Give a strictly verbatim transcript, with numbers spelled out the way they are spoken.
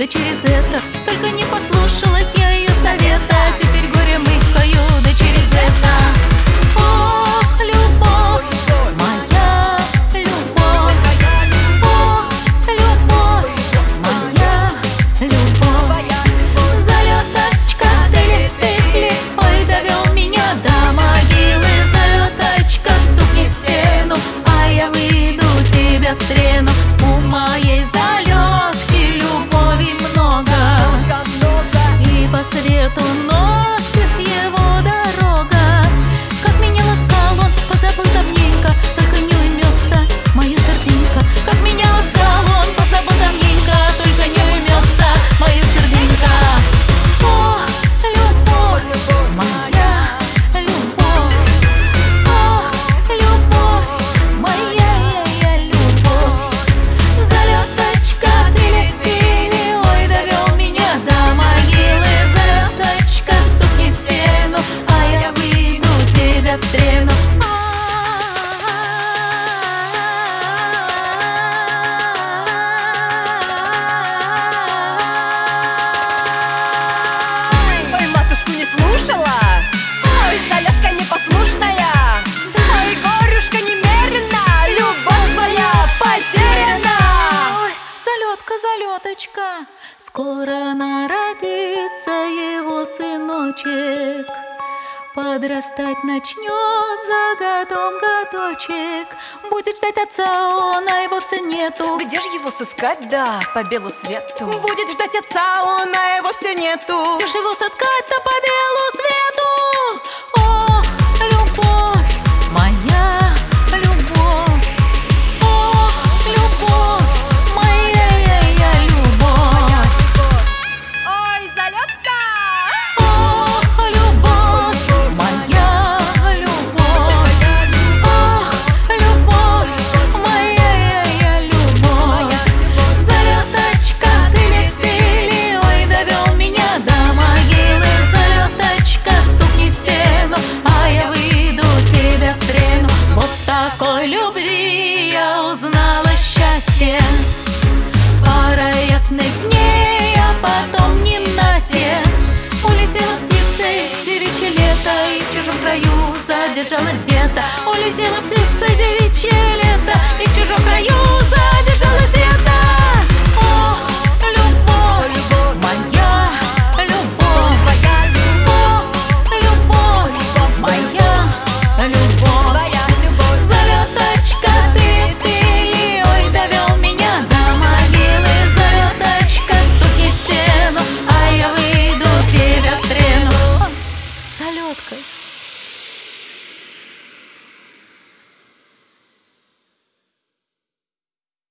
да через это. Только не послушалась я ее совета, теперь горе мыкаю, да через это. Ох, любовь, моя любовь, ох, любовь, моя любовь. Залеточка, тыли-тыли, ой, довел меня до могилы. Залеточка, стукни в стену, а я выйду тебя встрену. У моей залетки любови много, и по свету носит его дорога. Как меня ласкал он, позабыл давненько, только не уймется мое серденько. Как меня ласкал он, позабыл давненько, только не уймется мое серденько. О, любовь, моя любовь, ох, любовь, моя любовь. Залеточка, тыли-тыли, ой, довел меня до могилы. Залеточка, стукни в стену, а я выйду тебя встрену. Ой, матушку не слушала, ой, залетка непослушная, ой, горюшка немерена, любовь твоя потеряна. Ой, залетка, залеточка, скоро народится его сыночек. Подрастать начнет за годом годочек. Будет ждать отца он, а его все нету. Где ж его сыскать, да, по белу свету? Будет ждать отца он, а его все нету. Где ж его сыскать-то по белу свету? Ох, любовь, моя любовь, ох, любовь, моя любовь. Ой, залетка! Ох, любовь, моя любовь, ох, любовь, моя любовь. Залеточка, тыли-тыли, ой, довел меня до могилы. Залеточка, стукни в стену, а я выйду тебя встрену. Вот такой любви я узнала счастье. Пара ясных дней, а потом ненастье. Улетела птицей девичье лето, и в чужом краю задержалась где-то. Улетела птица девичье лето, и в чужом краю